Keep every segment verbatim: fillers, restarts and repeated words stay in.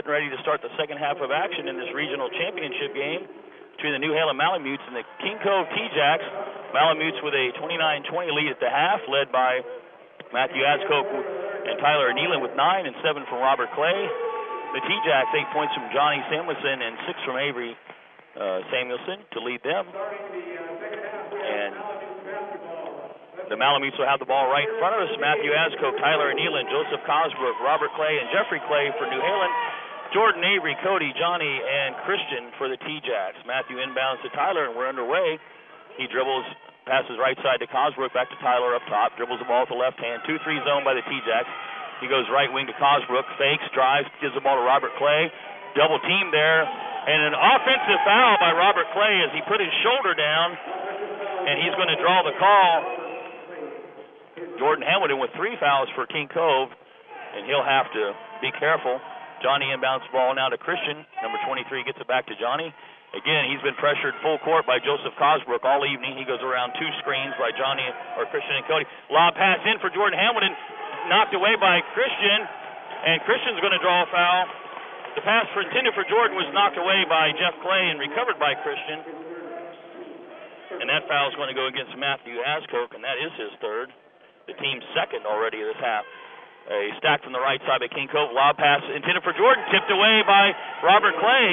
getting ready to start the second half of action in this regional championship game between the New Halen Malamutes and the King Cove T-Jacks. Malamutes with a twenty-nine twenty lead at the half, led by Matthew Ascoke and Tyler Nealon with nine and seven from Robert Clay. The T-Jacks, eight points from Johnny Samuelson and six from Avery uh, Samuelson to lead them. And the Malamutes will have the ball right in front of us. Matthew Ascoke, Tyler Nealon, Joseph Cosbrook, Robert Clay, and Jeffrey Clay for New Halen. Jordan, Avery, Cody, Johnny, and Christian for the T-Jacks. Matthew inbounds to Tyler, and we're underway. He dribbles, passes right side to Cosbrook, back to Tyler up top, dribbles the ball with the left hand. two three zone by the T-Jacks. He goes right wing to Cosbrook, fakes, drives, gives the ball to Robert Clay. Double team there, and an offensive foul by Robert Clay as he put his shoulder down, and he's going to draw the call. Jordan Hamilton with three fouls for King Cove, and he'll have to be careful. Johnny inbounds the ball now to Christian. Number twenty-three gets it back to Johnny. Again, he's been pressured full court by Joseph Cosbrook all evening. He goes around two screens by Johnny or Christian and Cody. Lob pass in for Jordan Hamilton, knocked away by Christian, and Christian's going to draw a foul. The pass for, intended for Jordan was knocked away by Jeff Clay and recovered by Christian. And that foul is going to go against Matthew Ascoke, and that is his third. The team's second already this half. A stack from the right side by King Cove. Lob pass intended for Jordan, tipped away by Robert Clay.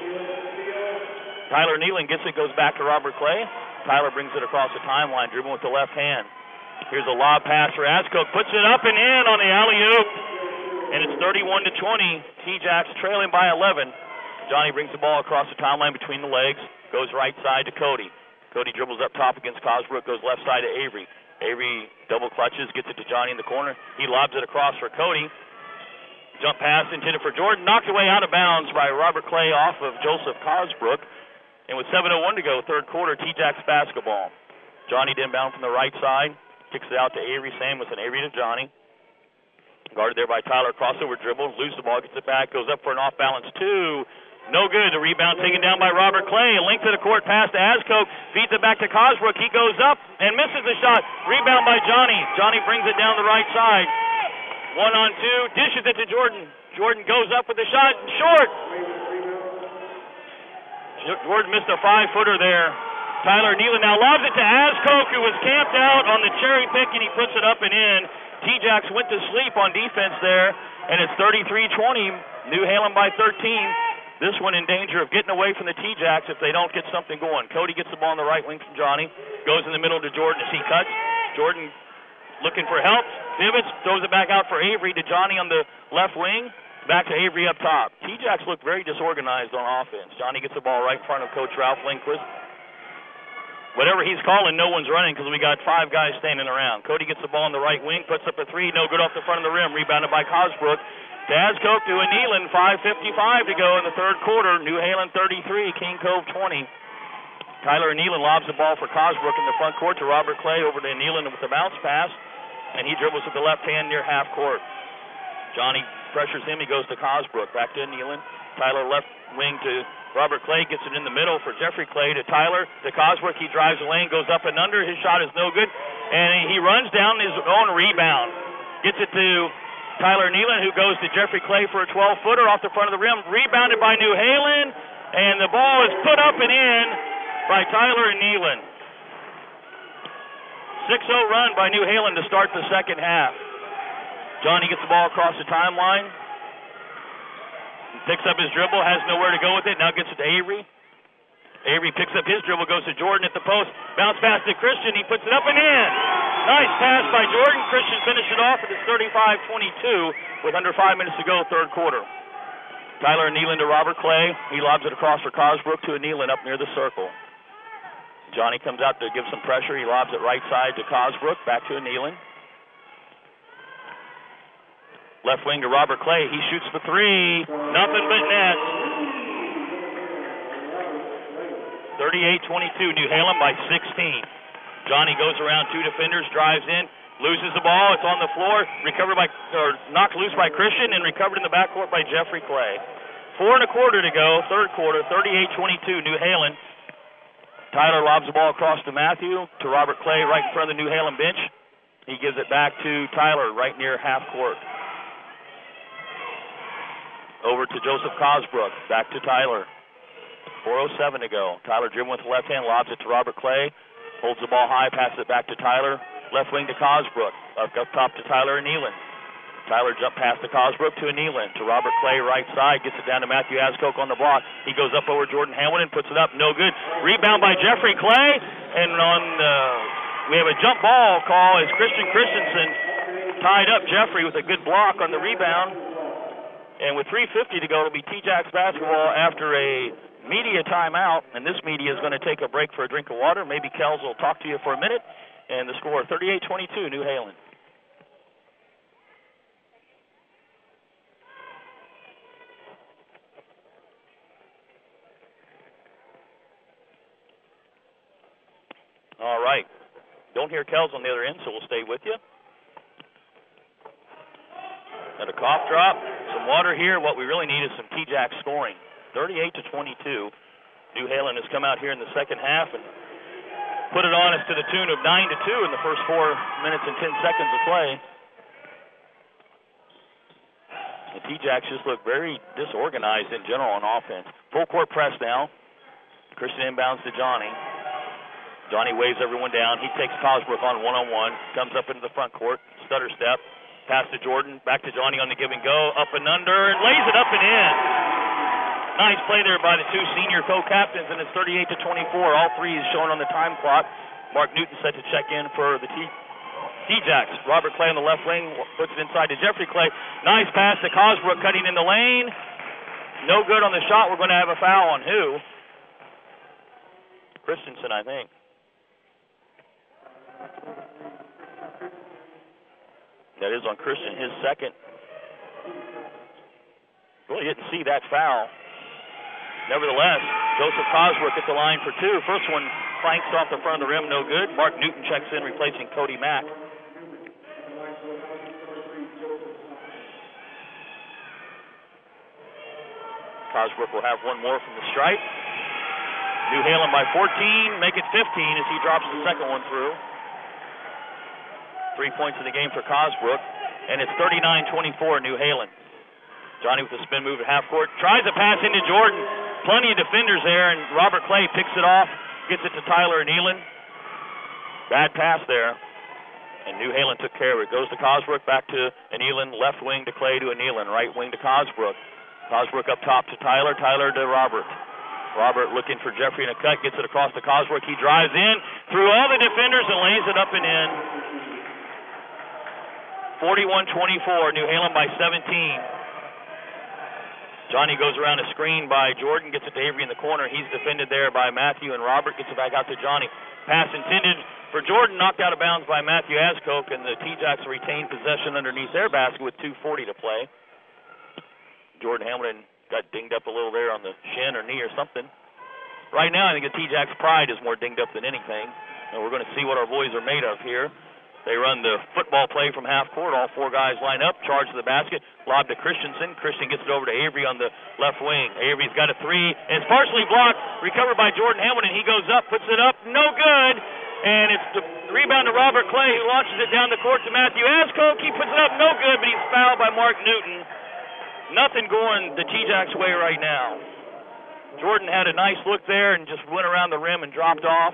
Tyler Nealon gets it, goes back to Robert Clay. Tyler brings it across the timeline, dribbling with the left hand. Here's a lob pass for Ascoke, puts it up and in on the alley-oop, and it's thirty-one to twenty. T-Jacks trailing by eleven. Johnny brings the ball across the timeline between the legs, goes right side to Cody. Cody dribbles up top against Cosbrook, goes left side to Avery. Avery double clutches, gets it to Johnny in the corner. He lobs it across for Cody. Jump pass intended for Jordan, knocked away out of bounds by Robert Clay off of Joseph Cosbrook. And with seven oh one to go, third quarter, T-Jacks basketball. Johnny to inbound from the right side, kicks it out to Avery Samuelson. Avery to Johnny. Guarded there by Tyler, crossover dribble, loses the ball, gets it back, goes up for an off-balance two. No good. The rebound taken down by Robert Clay. A length of the court pass to Ascoke. Feeds it back to Cosbrook. He goes up and misses the shot. Rebound by Johnny. Johnny brings it down the right side. One on two. Dishes it to Jordan. Jordan goes up with the shot. Short. Jordan missed a five-footer there. Tyler Nealon now lobs it to Ascoke, who was camped out on the cherry pick, and he puts it up and in. T-Jacks went to sleep on defense there, and it's thirty-three twenty. New Halen by thirteen. This one in danger of getting away from the T-Jacks if they don't get something going. Cody gets the ball on the right wing from Johnny. Goes in the middle to Jordan as he cuts. Jordan looking for help. Pivots, throws it back out for Avery to Johnny on the left wing. Back to Avery up top. T-Jacks look very disorganized on offense. Johnny gets the ball right in front of Coach Ralph Lindquist. Whatever he's calling, no one's running because we got five guys standing around. Cody gets the ball on the right wing, puts up a three, no good off the front of the rim. Rebounded by Cosbrook. Ascoke to a Nealon, five fifty-five to go in the third quarter. New Halen thirty-three, King Cove twenty. Tyler Nealon lobs the ball for Cosbrook in the front court to Robert Clay over to Nealon with the bounce pass, and he dribbles with the left hand near half court. Johnny pressures him, he goes to Cosbrook, back to Nealon. Tyler left wing to Robert Clay, gets it in the middle for Jeffrey Clay to Tyler, to Cosbrook. He drives the lane, goes up and under. His shot is no good, and he runs down his own rebound. Gets it to Tyler Nealon, who goes to Jeffrey Clay for a twelve-footer off the front of the rim. Rebounded by New Halen, and the ball is put up and in by Tyler Nealon. six oh run by New Halen to start the second half. Johnny gets the ball across the timeline. Picks up his dribble, has nowhere to go with it. Now gets it to Avery. Avery picks up his dribble, goes to Jordan at the post. Bounce pass to Christian. He puts it up and in. Nice pass by Jordan. Christian finished it off. It's thirty-five twenty-two with under five minutes to go, third quarter. Tyler Nealon to Robert Clay. He lobs it across for Cosbrook to a Nealon up near the circle. Johnny comes out to give some pressure. He lobs it right side to Cosbrook. Back to a Nealon. Left wing to Robert Clay. He shoots the three. Nothing but net. thirty-eight twenty-two. New Halen by sixteen. Johnny goes around two defenders, drives in, loses the ball. It's on the floor. Recovered by, or knocked loose by Christian and recovered in the backcourt by Jeffrey Clay. Four and a quarter to go, third quarter, thirty-eight twenty-two. New Halen. Tyler lobs the ball across to Matthew, to Robert Clay right in front of the New Halen bench. He gives it back to Tyler right near half court. Over to Joseph Cosbrook. Back to Tyler. four oh seven to go. Tyler driven with the left hand, lobs it to Robert Clay. Holds the ball high, passes it back to Tyler. Left wing to Cosbrook. Up, up top to Tyler Nealon. Tyler jump past to Cosbrook to Nealon. To Robert Clay, right side. Gets it down to Matthew Ascoke on the block. He goes up over Jordan Hamilton, puts it up. No good. Rebound by Jeffrey Clay. And on the, we have a jump ball call as Christian Christensen tied up Jeffrey with a good block on the rebound. And with three fifty to go, it'll be T-Jacks basketball after a media timeout. And this media is going to take a break for a drink of water. Maybe Kells will talk to you for a minute. And the score, thirty-eight twenty-two, New Halen. All right. Don't hear Kells on the other end, so we'll stay with you. And a cough drop, some water here. What we really need is some T-Jacks scoring. thirty-eight to twenty-two. New Halen has come out here in the second half and put it on us to the tune of nine to two in the first four minutes and ten seconds of play. The T-Jacks just look very disorganized in general on offense. Full court press now. Christian inbounds to Johnny. Johnny waves everyone down. He takes Cosbrook on one-on-one. Comes up into the front court. Stutter step. Pass to Jordan, back to Johnny on the give and go, up and under, and lays it up and in. Nice play there by the two senior co-captains, and it's thirty-eight to twenty-four. All three is shown on the time clock. Mark Newton set to check in for the T T-Jacks. Robert Clay on the left wing puts it inside to Jeffrey Clay. Nice pass to Cosbrook, cutting in the lane. No good on the shot. We're going to have a foul on who? Christensen, I think. That is on Christian, his second. Really didn't see that foul. Nevertheless, Joseph Cosbrook at the line for two. First one flanks off the front of the rim, no good. Mark Newton checks in, replacing Cody Mack. Cosbrook will have one more from the stripe. New Halen by fourteen, make it fifteen as he drops the second one through. Three points in the game for Cosbrook, and it's thirty-nine twenty-four, New Halen. Johnny with a spin move at half court, tries a pass into Jordan. Plenty of defenders there, and Robert Clay picks it off, gets it to Tyler Nealon. Bad pass there, and New Halen took care of it. Goes to Cosbrook, back to Nealon, left wing to Clay to Nealon, right wing to Cosbrook. Cosbrook up top to Tyler, Tyler to Robert. Robert looking for Jeffrey in a cut, gets it across to Cosbrook. He drives in through all the defenders and lays it up and in. forty-one twenty-four, New Halen by seventeen. Johnny goes around a screen by Jordan, gets it to Avery in the corner. He's defended there by Matthew, and Robert gets it back out to Johnny. Pass intended for Jordan, knocked out of bounds by Matthew Ascoke, and the T-Jacks retain possession underneath their basket with two forty to play. Jordan Hamilton got dinged up a little there on the shin or knee or something. Right now, I think the T-Jacks' pride is more dinged up than anything, and we're going to see what our boys are made of here. They run the football play from half court. All four guys line up, charge to the basket, lob to Christensen. Christian gets it over to Avery on the left wing. Avery's got a three, and it's partially blocked. Recovered by Jordan Hamilton. He goes up, puts it up, no good. And it's the rebound to Robert Clay, who launches it down the court to Matthew Ascoke. He puts it up, no good, but he's fouled by Mark Newton. Nothing going the T-Jacks' way right now. Jordan had a nice look there and just went around the rim and dropped off.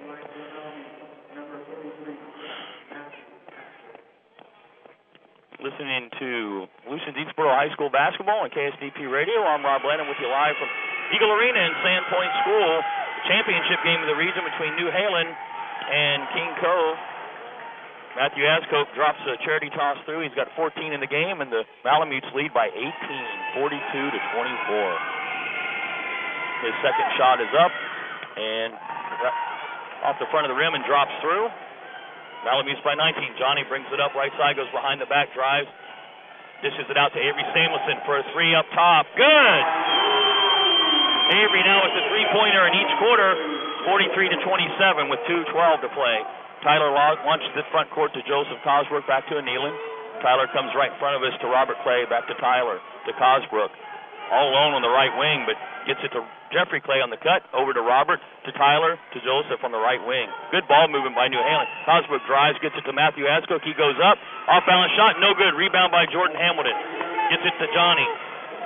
Listening to Lucian Deansboro High School basketball on K S D P Radio. I'm Rob Lennon with you live from Eagle Arena in Sandpoint School. Championship game of the region between New Halen and King Cove. Matthew Ascoke drops a charity toss through. He's got fourteen in the game, and the Malamutes lead by eighteen, forty-two to twenty-four. His second shot is up and off the front of the rim and drops through. Malamutes by nineteen. Johnny brings it up right side, goes behind the back, drives, dishes it out to Avery Samuelson for a three up top. Good! Avery now with the three-pointer in each quarter, forty-three to twenty-seven with two twelve to play. Tyler launches the front court to Joseph Cosbrook, back to Nealon. Tyler comes right in front of us to Robert Clay, back to Tyler, to Cosbrook. All alone on the right wing, but gets it to Jeffrey Clay on the cut, over to Robert, to Tyler, to Joseph on the right wing. Good ball movement by New Halen. Cosbrook drives, gets it to Matthew Ascoke. He goes up, off-balance shot, no good. Rebound by Jordan Hamilton. Gets it to Johnny.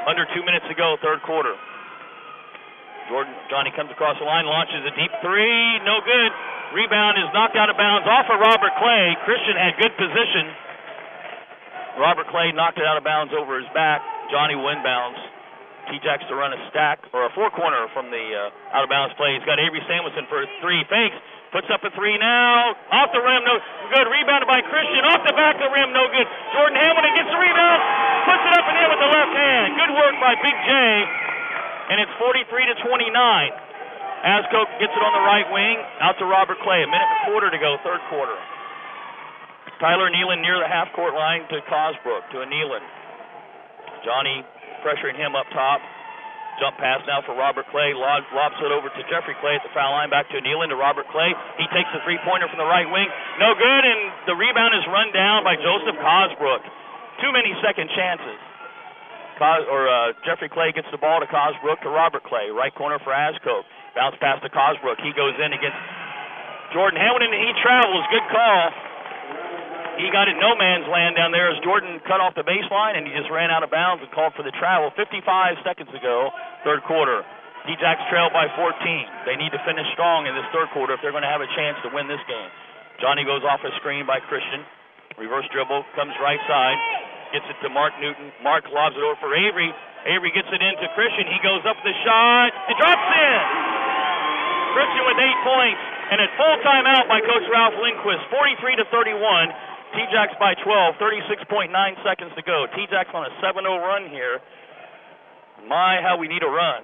Under two minutes to go, third quarter. Jordan, Johnny comes across the line, launches a deep three, no good. Rebound is knocked out of bounds off of Robert Clay. Christian had good position. Robert Clay knocked it out of bounds over his back. Johnny will inbounds. T-Jacks to run a stack, or a four-corner from the uh, out-of-bounds play. He's got Avery Samuelson for a three. Fakes, puts up a three now. Off the rim, no good. Rebounded by Christian. Off the back of the rim, no good. Jordan Hamilton gets the rebound, puts it up and in with the left hand. Good work by Big J, and it's forty-three to twenty-nine. Ascoke gets it on the right wing, out to Robert Clay. A minute and a quarter to go, third quarter. Tyler Nealon near the half-court line to Cosbrook, to a Nealon. Johnny pressuring him up top. Jump pass now for Robert Clay. Lob, lobs it over to Jeffrey Clay at the foul line. Back to Nealon to Robert Clay. He takes the three-pointer from the right wing. No good, and the rebound is run down by Joseph Cosbrook. Too many second chances. Cos, or uh, Jeffrey Clay gets the ball to Cosbrook to Robert Clay. Right corner for Ascoke. Bounce pass to Cosbrook. He goes in against Jordan Hamilton, and he travels. Good call. He got in no man's land down there as Jordan cut off the baseline, and he just ran out of bounds and called for the travel. fifty-five seconds ago, third quarter. D-Jacks trail by fourteen. They need to finish strong in this third quarter if they're going to have a chance to win this game. Johnny goes off a screen by Christian. Reverse dribble, comes right side, gets it to Mark Newton. Mark lobs it over for Avery. Avery gets it into Christian. He goes up the shot. It drops in. Christian with eight points, and a full timeout by Coach Ralph Lindquist. forty-three to thirty-one. T-Jacks by twelve, thirty-six point nine seconds to go. T-Jacks on a seven oh run here. My, how we need a run.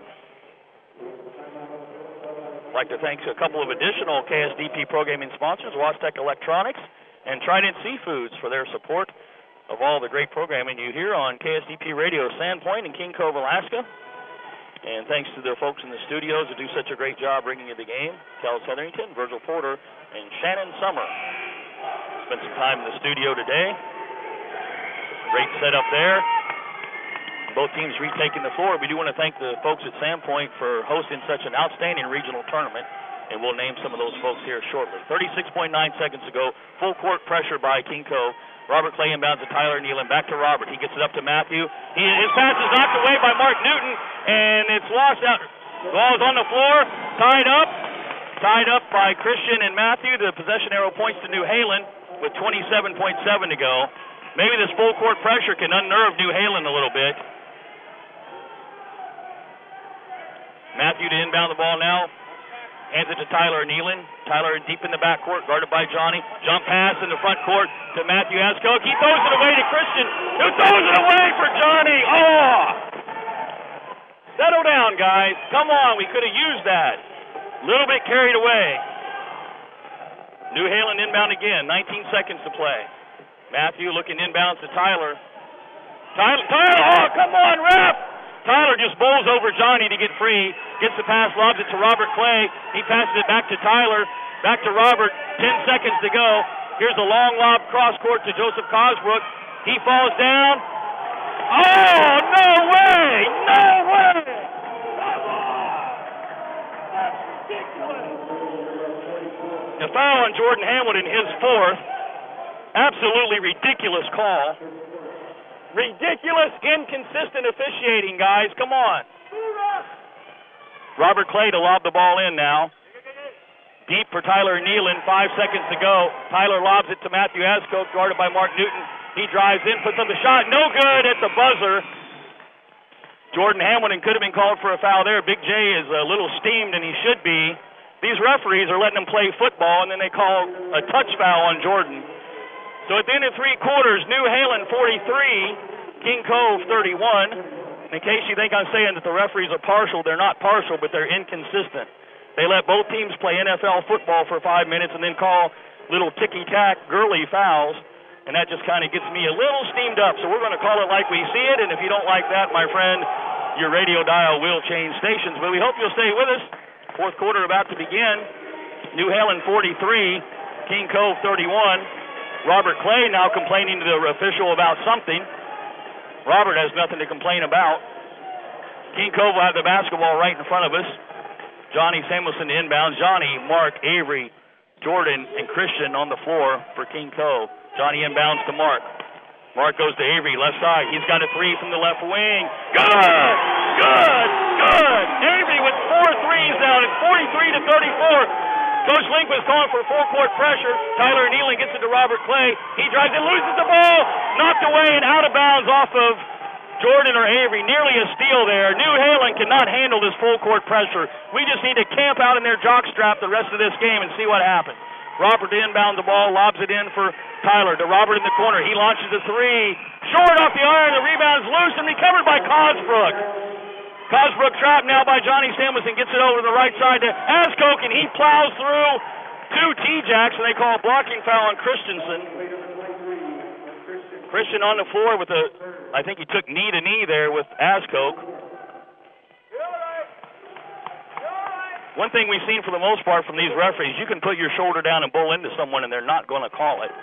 I'd like to thank a couple of additional K S D P programming sponsors, Wastec Electronics and Trident Seafoods, for their support of all the great programming you hear on K S D P Radio, Sandpoint and King Cove, Alaska. And thanks to the folks in the studios who do such a great job bringing you the game. Cal Hetherington, Virgil Porter, and Shannon Summer. Spent some time in the studio today. Great setup there. Both teams retaking the floor. We do want to thank the folks at Sandpoint for hosting such an outstanding regional tournament, and we'll name some of those folks here shortly. thirty-six point nine seconds ago. Full court pressure by King Cove. Robert Clay inbounds to Tyler Nealon. Back to Robert. He gets it up to Matthew. He, his pass is knocked away by Mark Newton, and it's lost out. Ball is on the floor, tied up. Tied up by Christian and Matthew. The possession arrow points to New Halen with twenty-seven point seven to go. Maybe this full court pressure can unnerve New Halen a little bit. Matthew to inbound the ball now. Hands it to Tyler Nealon. Tyler deep in the backcourt, guarded by Johnny. Jump pass in the front court to Matthew Ascoke. He throws it away to Christian, who throws it away for Johnny. Oh! Settle down, guys. Come on, we could have used that. A little bit carried away. New Halen inbound again, nineteen seconds to play. Matthew looking inbounds to Tyler. Tyler, Tyler, oh, come on, ref! Tyler just bowls over Johnny to get free. Gets the pass, lobs it to Robert Clay. He passes it back to Tyler. Back to Robert, ten seconds to go. Here's a long lob cross court to Joseph Cosbrook. He falls down. Oh, no way! No way! A foul on Jordan Hamilton, his fourth. Absolutely ridiculous call. Ridiculous, inconsistent officiating, guys. Come on. Robert Clay to lob the ball in now. Deep for Tyler Nealon, five seconds to go. Tyler lobs it to Matthew Ascoke, guarded by Mark Newton. He drives in, puts up the shot. No good at the buzzer. Jordan Hamilton could have been called for a foul there. Big J is a little steamed, and he should be. These referees are letting him play football, and then they call a touch foul on Jordan. So at the end of three quarters, New Halen forty-three, King Cove thirty-one. In case you think I'm saying that the referees are partial, they're not partial, but they're inconsistent. They let both teams play N F L football for five minutes and then call little ticky-tack girly fouls, and that just kind of gets me a little steamed up. So we're going to call it like we see it, and if you don't like that, my friend, your radio dial will change stations. But we hope you'll stay with us. Fourth quarter about to begin. New Halen forty-three, King Cove thirty-one. Robert Clay now complaining to the official about something. Robert has nothing to complain about. King Cove will have the basketball right in front of us. Johnny Samuelson inbounds. Johnny, Mark, Avery, Jordan, and Christian on the floor for King Cove. Johnny inbounds to Mark. Mark goes to Avery, left side. He's got a three from the left wing. Good! Good! Good! Avery with four threes now. It's forty-three to thirty-four. Coach Link was calling for full court pressure. Tyler Nealon gets it to Robert Clay. He drives and loses the ball. Knocked away and out of bounds off of Jordan or Avery. Nearly a steal there. New Halen cannot handle this full court pressure. We just need to camp out in their jockstrap the rest of this game and see what happens. Robert inbound the ball, lobs it in for Tyler. To Robert in the corner. He launches a three. Short off the iron. The rebound is loose and recovered by Cosbrook. Cosbrook trapped now by Johnny Samuelson. Gets it over to the right side to Askoke, and he plows through two T-Jacks, and they call a blocking foul on Christensen. Christian on the floor with a, I think he took knee to knee there with Askoke. One thing we've seen for the most part from these referees, you can put your shoulder down and bowl into someone and they're not going to call it.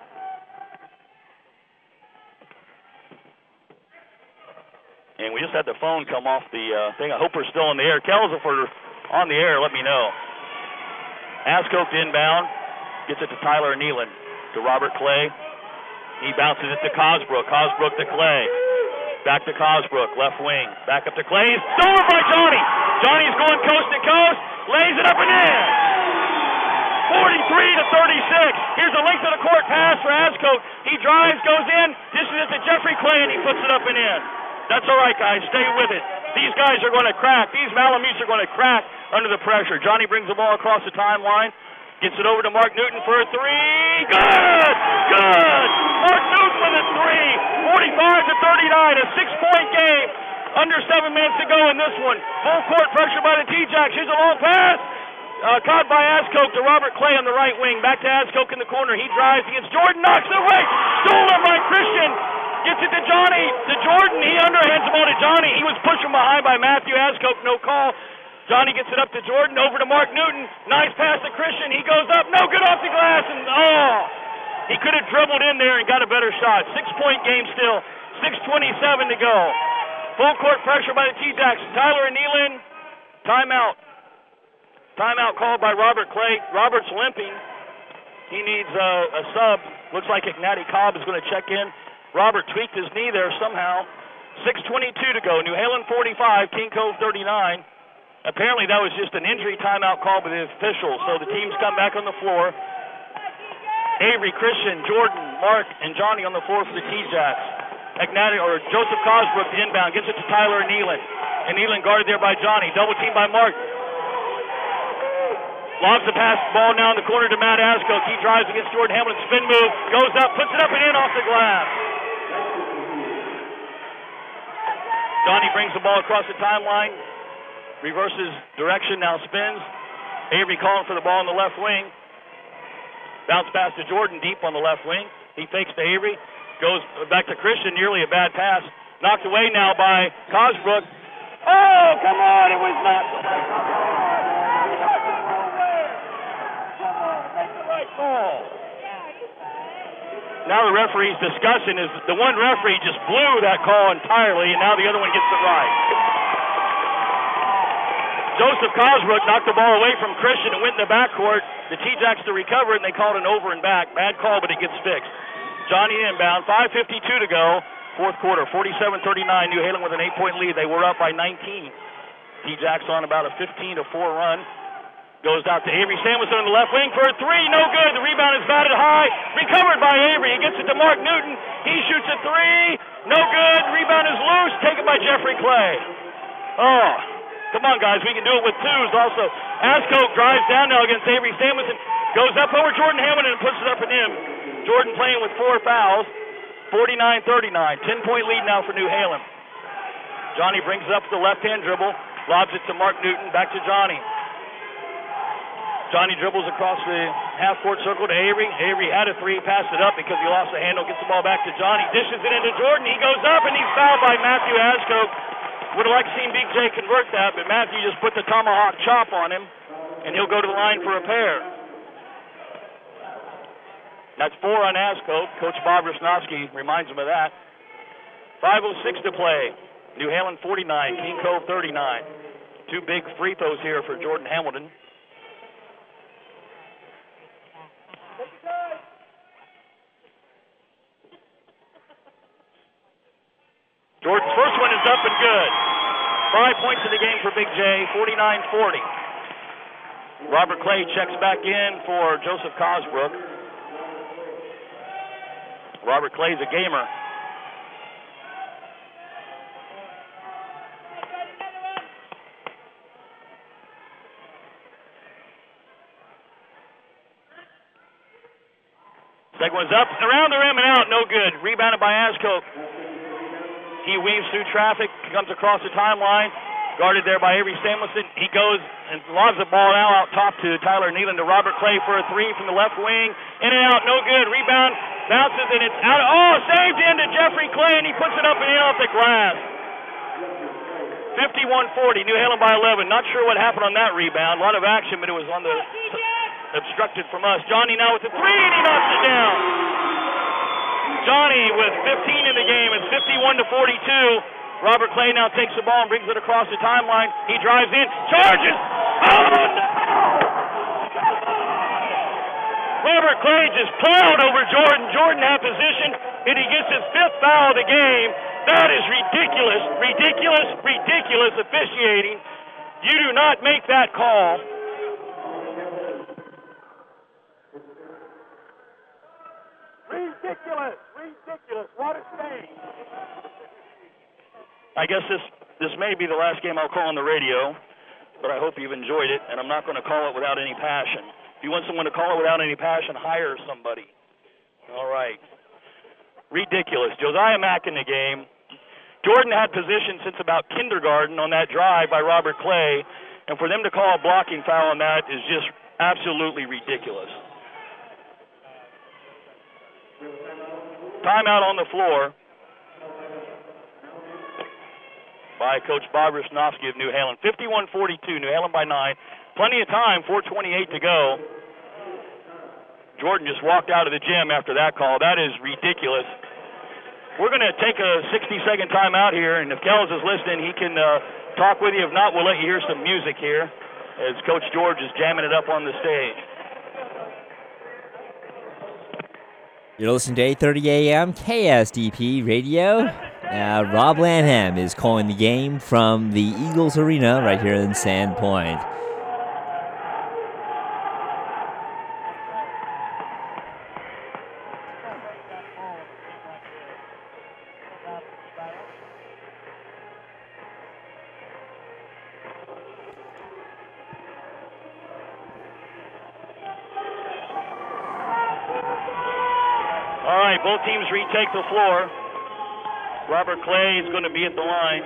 And we just had the phone come off the uh, thing. I hope we're still in the air. Kells, if we're on the air, let me know. Askoke inbound, gets it to Tyler Nealon, to Robert Clay. He bounces it to Cosbrook. Cosbrook to Clay. Back to Cosbrook, left wing. Back up to Clay. Stolen by Johnny. Johnny's going coast to coast. Lays it up and in. forty-three to thirty-six. Here's a length of the court pass for Askoke. He drives, goes in, dishes it to Jeffrey Clay, and he puts it up and in. That's all right, guys. Stay with it. These guys are going to crack. These Malamutes are going to crack under the pressure. Johnny brings the ball across the timeline. Gets it over to Mark Newton for a three. Good! Good! Mark Newton with a three. forty-five to thirty-nine, a six-point game. Under seven minutes to go in this one. Full court pressure by the T-Jacks. Here's a long pass. Uh, caught by Askoke to Robert Clay on the right wing. Back to Askoke in the corner. He drives against Jordan. Knocks it away. Stolen by Christian. Gets it to Johnny. To Jordan. He underhands the ball to Johnny. He was pushing behind by Matthew Askoke. No call. Johnny gets it up to Jordan, over to Mark Newton. Nice pass to Christian. He goes up. No good off the glass. And, oh, he could have dribbled in there and got a better shot. Six-point game still. six twenty-seven to go. Full court pressure by the T-Jacks. Tyler Nealon, timeout. Timeout called by Robert Clay. Robert's limping. He needs uh, a sub. Looks like Ignati Cobb is going to check in. Robert tweaked his knee there somehow. six twenty-two to go. New Halen forty-five, King Cove thirty-nine. Apparently that was just an injury timeout call by the officials, so the teams come back on the floor. Avery, Christian, Jordan, Mark, and Johnny on the floor for the T-Jacks. Ignati, or Joseph Cosbrook, the inbound, gets it to Tyler and Nealon. And Nealon guarded there by Johnny. Double team by Mark. Lobs the pass ball now in the corner to Matt Askoke. He drives against Jordan Hamilton. Spin move, goes up, puts it up and in off the glass. Johnny brings the ball across the timeline. Reverses direction, now spins. Avery calling for the ball on the left wing. Bounce pass to Jordan deep on the left wing. He fakes to Avery. Goes back to Christian, nearly a bad pass. Knocked away now by Cosbrook. Oh, come on, it was not. Ball. Now the referee's discussing is the one referee just blew that call entirely, and now the other one gets it right. Joseph Cosbrook knocked the ball away from Christian and went in the backcourt. The T-Jacks to recover it, and they called an over and back. Bad call, but it gets fixed. Johnny inbound, five fifty-two to go, fourth quarter, forty-seven thirty-nine. New Halen with an eight-point lead. They were up by nineteen. T-Jacks on about a fifteen to four run. Goes out to Avery Samuelson in the left wing for a three. No good. The rebound is batted high. Recovered by Avery. He gets it to Mark Newton. He shoots a three. No good. Rebound is loose. Taken by Jeffrey Clay. Oh, come on, guys. We can do it with twos also. Askoke drives down now against Avery Samuelson. Goes up over Jordan Hamilton and puts it up and in. Jordan playing with four fouls. forty-nine thirty-nine. ten-point lead now for New Halen. Johnny brings it up with the left-hand dribble. Lobs it to Mark Newton. Back to Johnny. Johnny dribbles across the half-court circle to Avery. Avery had a three, passed it up because he lost the handle, gets the ball back to Johnny, dishes it into Jordan. He goes up, and he's fouled by Matthew Askoke. Would have liked to see Big J convert that, but Matthew just put the tomahawk chop on him, and he'll go to the line for a pair. That's four on Askoke. Coach Bob Rusnowski reminds him of that. five oh six to play. New Halen forty-nine, King Cove thirty-nine. Two big free throws here for Jordan Hamilton. up and good. Five points in the game for Big J, forty-nine forty. Robert Clay checks back in for Joseph Cosbrook. Robert Clay's a gamer. Second one's up, around the rim and out, no good. Rebounded by Ascoke. He weaves through traffic, comes across the timeline, guarded there by Avery Samuelson. He goes and lobs the ball now out top to Tyler Nealon to Robert Clay for a three from the left wing. In and out, no good. Rebound, bounces, and it's out. Oh, saved into Jeffrey Clay, and he puts it up and in off the glass. fifty-one forty, New Halen by eleven. Not sure what happened on that rebound. A lot of action, but it was on the obstructed from us. Johnny now with the three, and he knocks it down. Johnny with fifteen in the game. It's fifty-one to forty-two. Robert Clay now takes the ball and brings it across the timeline. He drives in, charges. Oh, no! Robert Clay just plowed over Jordan. Jordan had position, and he gets his fifth foul of the game. That is ridiculous, ridiculous, ridiculous officiating. You do not make that call. Ridiculous, ridiculous, what a shame. I guess this, this may be the last game I'll call on the radio, but I hope you've enjoyed it, and I'm not going to call it without any passion. If you want someone to call it without any passion, hire somebody. All right. Ridiculous. Josiah Mack in the game. Jordan had position since about kindergarten on that drive by Robert Clay, and for them to call a blocking foul on that is just absolutely ridiculous. Timeout on the floor by Coach Bob Rusnowski of New Halen. fifty-one forty-two, New Halen by nine. Plenty of time, four twenty-eight to go. Jordan just walked out of the gym after that call. That is ridiculous. We're going to take a sixty-second timeout here, and if Kells is listening, he can uh, talk with you. If not, we'll let you hear some music here as Coach George is jamming it up on the stage. You're listening to eight thirty A M K S D P Radio. Uh, Rob Lanham is calling the game from the Eagles Arena right here in Sandpoint. All right, both teams retake the floor. Robert Clay is going to be at the line.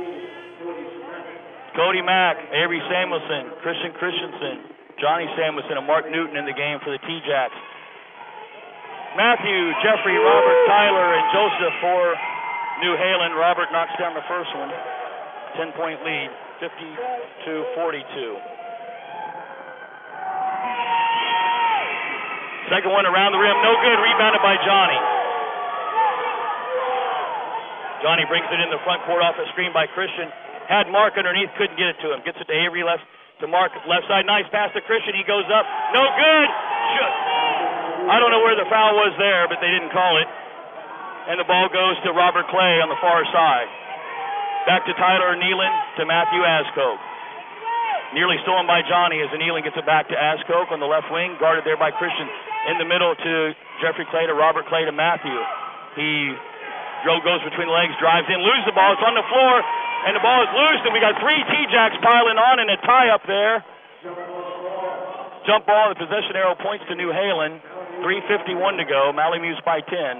Cody Mack, Avery Samuelson, Christian Christensen, Johnny Samuelson, and Mark Newton in the game for the T-Jacks. Matthew, Jeffrey, Robert, Tyler, and Joseph for New Halen. Robert knocks down the first one. ten-point lead, fifty-two forty-two. Second one around the rim, no good, rebounded by Johnny. Johnny brings it in the front court off a screen by Christian. Had Mark underneath, couldn't get it to him. Gets it to Avery, left to Mark, left side, nice pass to Christian. He goes up, no good. I don't know where the foul was there, but they didn't call it. And the ball goes to Robert Clay on the far side. Back to Tyler Nealon to Matthew Ascoke. Nearly stolen by Johnny as Nealon gets it back to Ascoke on the left wing, guarded there by Christian. In the middle to Jeffrey Clay to Robert Clay to Matthew. He Joe goes between the legs, drives in, loses the ball. It's on the floor, and the ball is loose, and we got three T-Jacks piling on and a tie up there. Jump ball, the possession arrow points to New Halen. three fifty-one to go. Malamute by ten.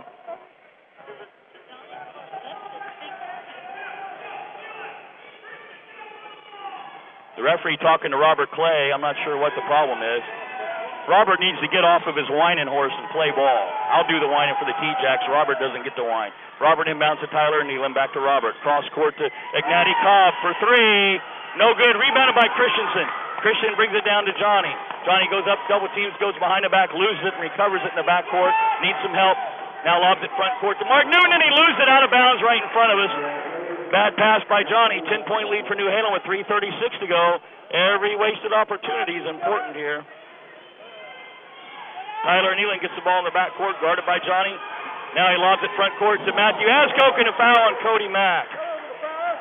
The referee talking to Robert Clay. I'm not sure what the problem is. Robert needs to get off of his whining horse and play ball. I'll do the whining for the T-Jacks. Robert doesn't get the whine. Robert inbounds to Tyler Nealon, back to Robert. Cross court to Ignati Cobb for three. No good. Rebounded by Christensen. Christian brings it down to Johnny. Johnny goes up, double teams, goes behind the back, loses it, and recovers it in the back court. Needs some help. Now lobs it front court to Mark Newton, and he loses it out of bounds right in front of us. Bad pass by Johnny. ten-point lead for New Halen with three thirty-six to go. Every wasted opportunity is important here. Tyler Nealon gets the ball in the back court, guarded by Johnny. Now he lobs it front court to Matthew Ascoke, and a foul on Cody Mack.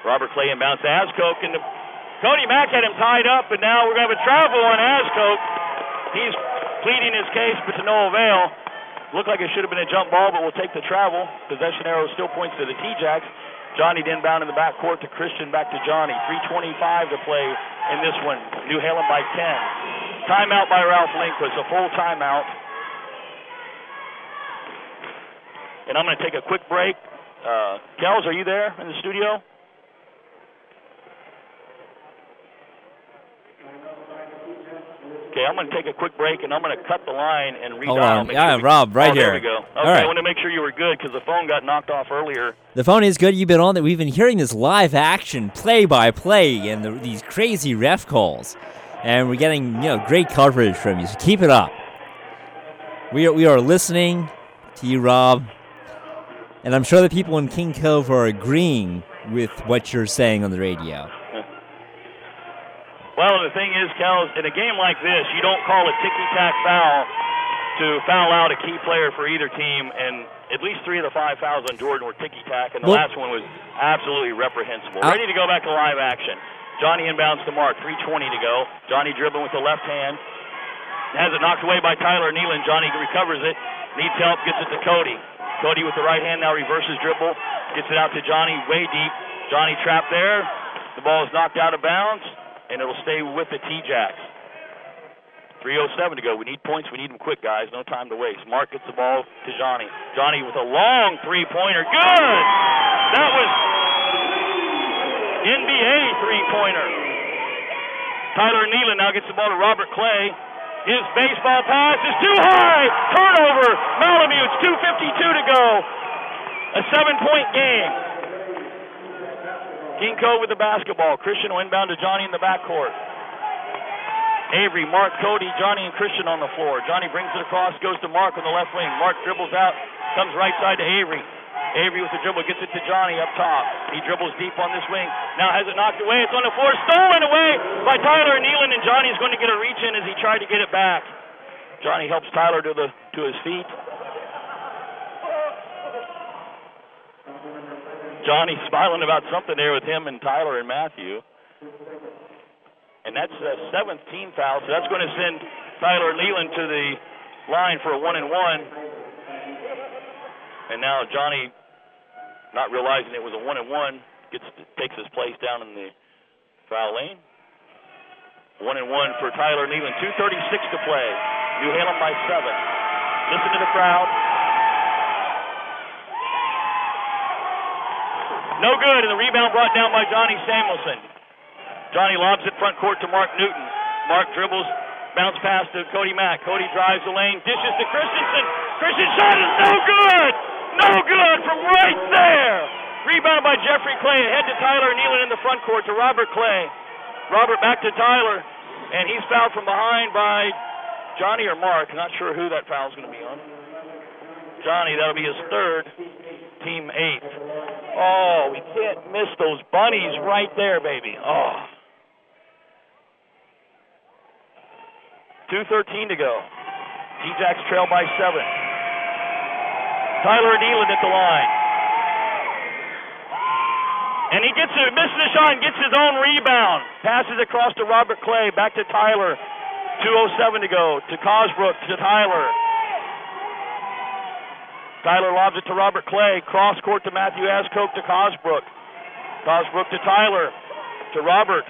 Robert Clay inbounds to Ascoke, and the, Cody Mack had him tied up, and now we're going to have a travel on Ascoke. He's pleading his case, but to no avail. Looked like it should have been a jump ball, but we'll take the travel. Possession arrow still points to the T-Jacks. Johnny inbound in the backcourt to Christian, back to Johnny. three twenty-five to play in this one. New Halem by ten. Timeout by Ralph Lindquist, a full timeout. And I'm going to take a quick break. Uh, Kels, are you there in the studio? Okay, I'm going to take a quick break, and I'm going to cut the line and redial. Hold on. Make Yeah, sure we, Rob, right oh, here. There we go. Okay, All right. I want to make sure you were good because the phone got knocked off earlier. The phone is good. You've been on it. We've been hearing this live action, play by play, and the, these crazy ref calls, and we're getting you know great coverage from you. So keep it up. We are we are listening to you, Rob, and I'm sure the people in King Cove are agreeing with what you're saying on the radio. Well, the thing is, Cal, in a game like this, you don't call a ticky-tack foul to foul out a key player for either team, and at least three of the five fouls on Jordan were ticky-tack, and the well, last one was absolutely reprehensible. Uh, Ready to go back to live action. Johnny inbounds to Mark, three twenty to go. Johnny dribbling with the left hand. Has it knocked away by Tyler Nealon. Johnny recovers it. Needs help, gets it to Cody. Cody with the right hand now reverses dribble. Gets it out to Johnny way deep. Johnny trapped there. The ball is knocked out of bounds, and it'll stay with the T-Jacks. three oh seven to go. We need points. We need them quick, guys. No time to waste. Mark gets the ball to Johnny. Johnny with a long three-pointer. Good! That was N B A three-pointer. Tyler Nealon now gets the ball to Robert Clay. His baseball pass is too high. Turnover. Malamute. two fifty-two to go. A seven-point game. King Cove with the basketball. Christian will inbound to Johnny in the backcourt. Avery, Mark, Cody, Johnny, and Christian on the floor. Johnny brings it across, goes to Mark on the left wing. Mark dribbles out, comes right side to Avery. Avery with the dribble, gets it to Johnny up top. He dribbles deep on this wing. Now has it knocked away. It's on the floor. Stolen away by Tyler Nealon, and Johnny's going to get a reach in as he tried to get it back. Johnny helps Tyler to the to his feet. Johnny smiling about something there with him and Tyler and Matthew. And that's a seventh team foul, so that's going to send Tyler Nealon to the line for a one and one. And now Johnny, not realizing it was a one and one, gets takes his place down in the foul lane. One and one for Tyler Nealon. two thirty-six to play. New Halem by seven. Listen to the crowd. No good, and the rebound brought down by Johnny Samuelson. Johnny lobs it front court to Mark Newton. Mark dribbles, bounce pass to Cody Mack. Cody drives the lane, dishes to Christensen. Christian's shot is no good! No good from right there! Rebound by Jeffrey Clay. Ahead to Tyler Nealon in the front court to Robert Clay. Robert back to Tyler, and he's fouled from behind by Johnny or Mark. Not sure who that foul's going to be on. Johnny, that'll be his third, team eighth. Oh, we can't miss those bunnies right there, baby. Oh. two thirteen to go. T-Jacks trail by seven. Tyler Nealon at the line. And he gets it, misses the shot and gets his own rebound. Passes across to Robert Clay, back to Tyler. two oh seven to go. To Cosbrook, to Tyler. Tyler lobs it to Robert Clay. Cross court to Matthew Ascoke to Cosbrook. Cosbrook to Tyler. To Robert.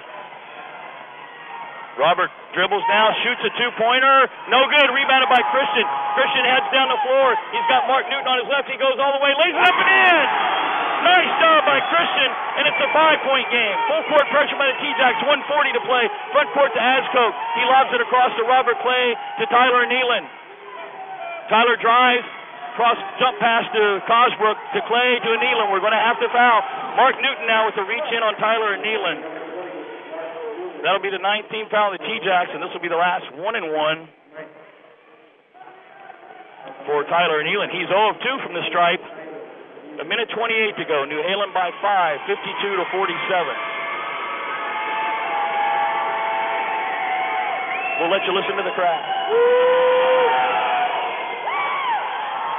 Robert dribbles now, shoots a two-pointer. No good. Rebounded by Christian. Christian heads down the floor. He's got Mark Newton on his left. He goes all the way, lays it up and in. Nice job by Christian, and it's a five-point game. Full court pressure by the T-Jacks. one forty to play. Front court to Ascoke. He lobs it across to Robert Clay to Tyler Nealon. Tyler drives. Cross jump pass to Cosbrook, to Clay, to Nealon. We're going to have to foul. Mark Newton now with the reach in on Tyler and Nealon. That'll be the ninth team foul of the T-Jacks, and this will be the last one and one for Tyler and Nealon. He's oh of two from the stripe. A minute twenty-eight to go. New Halem by five, fifty-two to forty-seven. We'll let you listen to the crowd.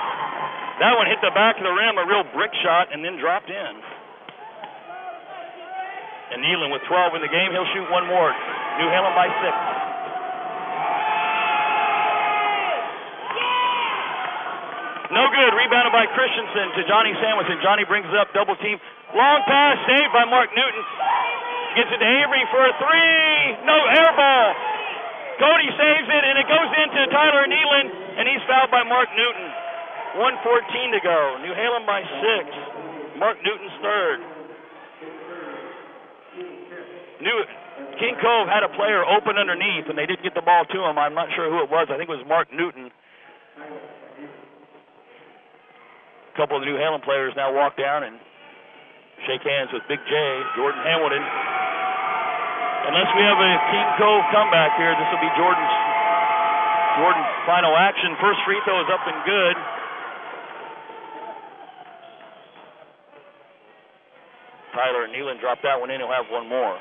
That one hit the back of the rim, a real brick shot, and then dropped in. And Neyland with twelve in the game. He'll shoot one more. New Halen by six. No good. Rebounded by Christensen to Johnny Samuelson. Johnny brings it up. Double team. Long pass saved by Mark Newton. Gets it to Avery for a three. No, air ball. Cody saves it, and it goes into Tyler Neyland, and he's fouled by Mark Newton. one fourteen to go. New Halen by six. Mark Newton's third. New King Cove had a player open underneath, and they didn't get the ball to him. I'm not sure who it was. I think it was Mark Newton. A couple of the New Halen players now walk down and shake hands with Big J, Jordan Hamilton. Unless we have a King Cove comeback here, this will be Jordan's Jordan's final action. First free throw is up and good. Tyler Neyland dropped that one in. He'll have one more.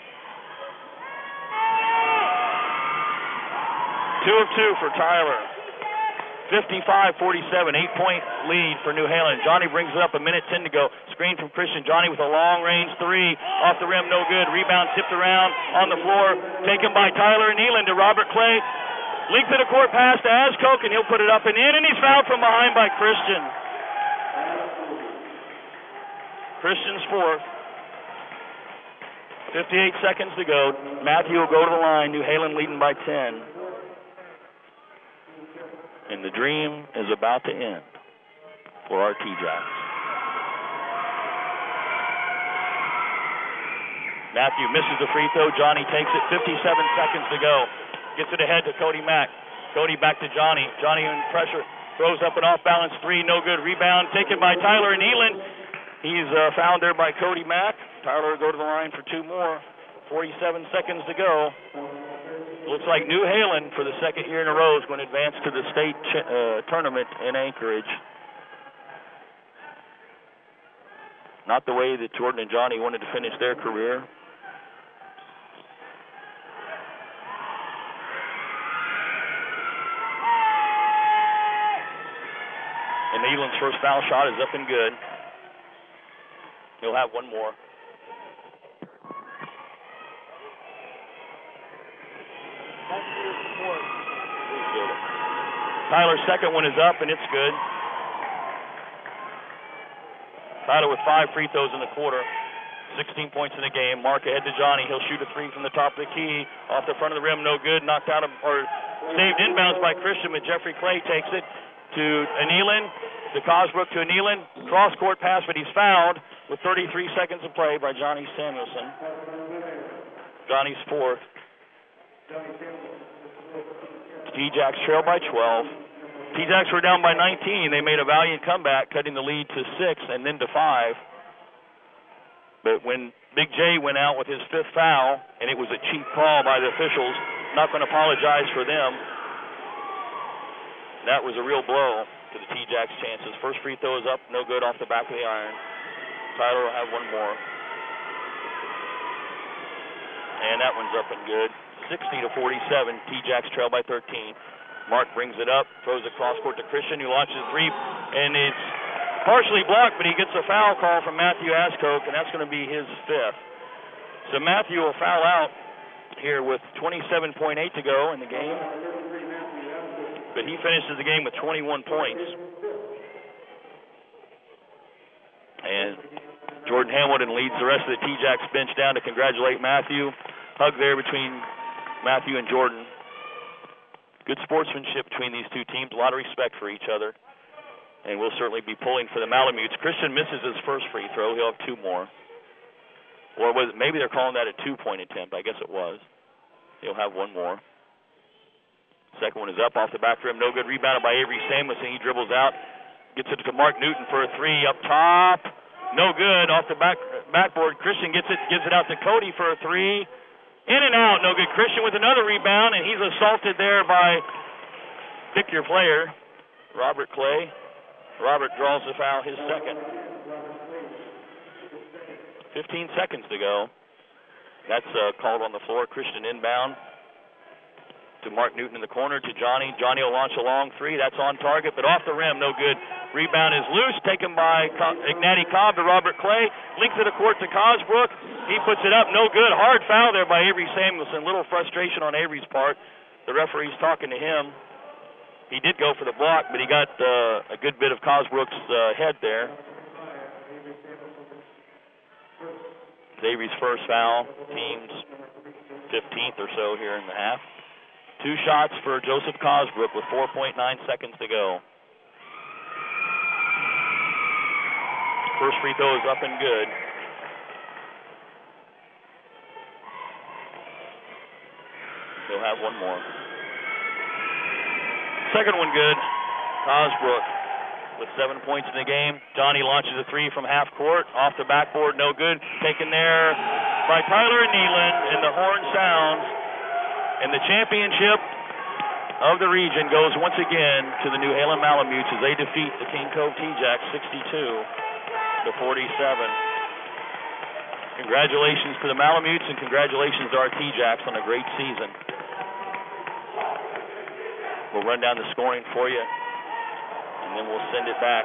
Two of two for Tyler. fifty-five forty-seven, eight-point lead for New Halen. Johnny brings it up, a minute ten to go. Screen from Christian. Johnny with a long-range three. Off the rim, no good. Rebound tipped around on the floor. Taken by Tyler Neyland to Robert Clay. Length of the court pass to Azcoke, and he'll put it up and in, and he's fouled from behind by Christian. Christian's fourth. fifty-eight seconds to go. Matthew will go to the line. New Halen leading by ten. And the dream is about to end for our T-Jacks. Matthew misses the free throw. Johnny takes it. fifty-seven seconds to go. Gets it ahead to Cody Mack. Cody back to Johnny. Johnny in pressure. Throws up an off-balance three. No good. Rebound taken by Tyler Neyland. He's uh, fouled there by Cody Mack. Tyler will go to the line for two more. forty-seven seconds to go. Looks like New Halen, for the second year in a row, is going to advance to the state ch- uh, tournament in Anchorage. Not the way that Jordan and Johnny wanted to finish their career. And Neyland's first foul shot is up and good. He'll have one more. Tyler's second one is up, and it's good. Tyler with five free throws in the quarter, sixteen points in the game. Mark ahead to Johnny. He'll shoot a three from the top of the key. Off the front of the rim, no good. Knocked out, of, or saved inbounds by Christian, but Jeffrey Clay takes it to Neyland, to Cosbrook, to Neyland. Cross-court pass, but he's fouled with thirty-three seconds of play by Johnny Samuelson. Johnny's fourth. T-Jacks trail by twelve. T-Jacks were down by nineteen. They made a valiant comeback, cutting the lead to six and then to five. But when Big J went out with his fifth foul, and it was a cheap call by the officials, not going to apologize for them, that was a real blow to the T-Jacks' chances. First free throw is up, no good off the back of the iron. Tyler will have one more. And that one's up and good. sixty to forty-seven, T-Jacks trail by thirteen. Mark brings it up, throws a cross-court to Christian, who launches a three, and it's partially blocked, but he gets a foul call from Matthew Azcoke, and that's going to be his fifth. So Matthew will foul out here with twenty-seven point eight to go in the game, but he finishes the game with twenty-one points. And Jordan Hamilton leads the rest of the T-Jacks bench down to congratulate Matthew. Hug there between Matthew and Jordan. Good sportsmanship between these two teams. A lot of respect for each other. And we'll certainly be pulling for the Malamutes. Christian misses his first free throw. He'll have two more. Or was it, maybe they're calling that a two-point attempt. I guess it was. He'll have one more. Second one is up off the back rim. No good. Rebounded by Avery Samuelson. He dribbles out. Gets it to Mark Newton for a three up top. No good. Off the back backboard. Christian gets it, gives it out to Cody for a three. In and out, no good. Christian with another rebound, and he's assaulted there by, pick your player, Robert Clay. Robert draws the foul, his second. fifteen seconds to go. That's uh, called on the floor. Christian inbound to Mark Newton in the corner to Johnny. Johnny will launch a long three. That's on target, but off the rim, no good. Rebound is loose, taken by Ignati Cobb to Robert Clay. Length of the court to Cosbrook. He puts it up, no good. Hard foul there by Avery Samuelson. Little frustration on Avery's part. The referee's talking to him. He did go for the block, but he got uh, a good bit of Cosbrook's uh, head there. Avery's first foul, team's fifteenth or so here in the half. Two shots for Joseph Cosbrook with four point nine seconds to go. First free throw is up and good. He'll have one more. Second one good. Cosbrook with seven points in the game. Johnny launches a three from half court. Off the backboard, no good. Taken there by Tyler Nealon, and the horn sounds. And the championship of the region goes once again to the New Halen Malamutes as they defeat the King Cove T-Jacks sixty-two to forty-seven. Congratulations to the Malamutes and congratulations to our T-Jacks on a great season. We'll run down the scoring for you and then we'll send it back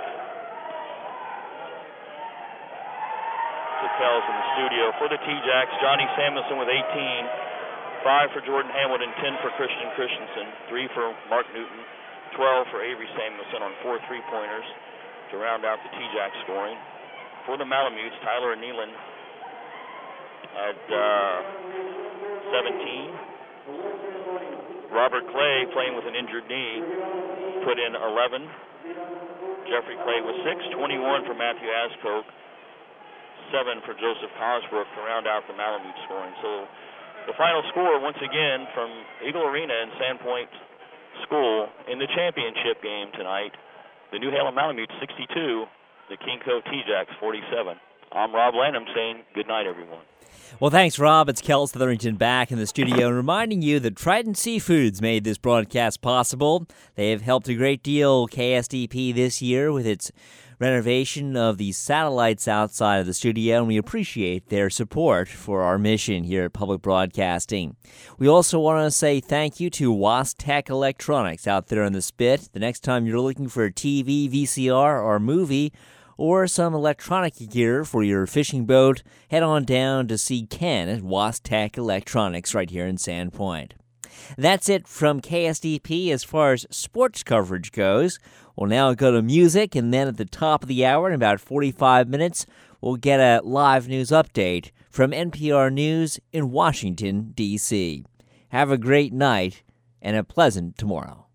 to Kells in the studio. For the T-Jacks, Johnny Samuelson with eighteen, five for Jordan Hamilton, ten for Christian Christensen, three for Mark Newton, twelve for Avery Samuelson on four three-pointers to round out the T-Jacks scoring. For the Malamutes, Tyler Nealon had uh, seventeen. Robert Clay, playing with an injured knee, put in eleven. Jeffrey Clay with six, twenty-one for Matthew Ascoke, seven for Joseph Cosbrook to round out the Malamute scoring. So the final score, once again, from Eagle Arena and Sandpoint School in the championship game tonight, the New Halen Malamute sixty-two, the King Cove T-Jacks forty-seven. I'm Rob Lanham saying good night, everyone. Well, thanks, Rob. It's Kells Thetherington back in the studio and reminding you that Trident Seafoods made this broadcast possible. They have helped a great deal K S D P this year with its renovation of the satellites outside of the studio, and we appreciate their support for our mission here at Public Broadcasting. We also want to say thank you to Wastec Electronics out there in the Spit. The next time you're looking for a T V, V C R, or movie, or some electronic gear for your fishing boat, head on down to see Ken at Wastec Electronics right here in Sandpoint. That's it from K S D P as far as sports coverage goes. We'll now go to music, and then at the top of the hour, in about forty-five minutes, we'll get a live news update from N P R News in Washington, D C Have a great night and a pleasant tomorrow.